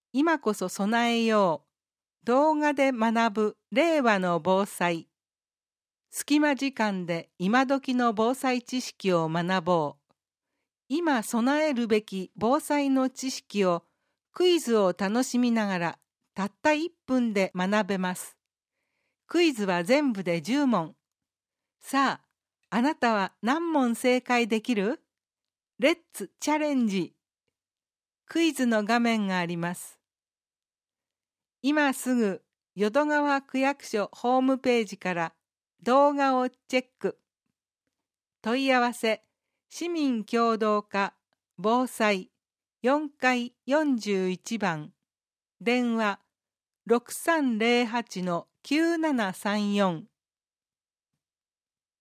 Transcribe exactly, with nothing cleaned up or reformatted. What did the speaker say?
今こそ備えよう。動画で学ぶ令和の防災。隙間時間で今時の防災知識を学ぼう。今備えるべき防災の知識をクイズを楽しみながらたったいっぷんで学べます。クイズは全部でじゅうもん。さあ、あなたは何問正解できる？レッツチャレンジ。クイズの画面があります。今すぐ淀川区役所ホームページから動画をチェック。問い合わせ市民協働課防災よんかいよんじゅういちばん電話 ろくさんぜろはちのきゅうななさんよん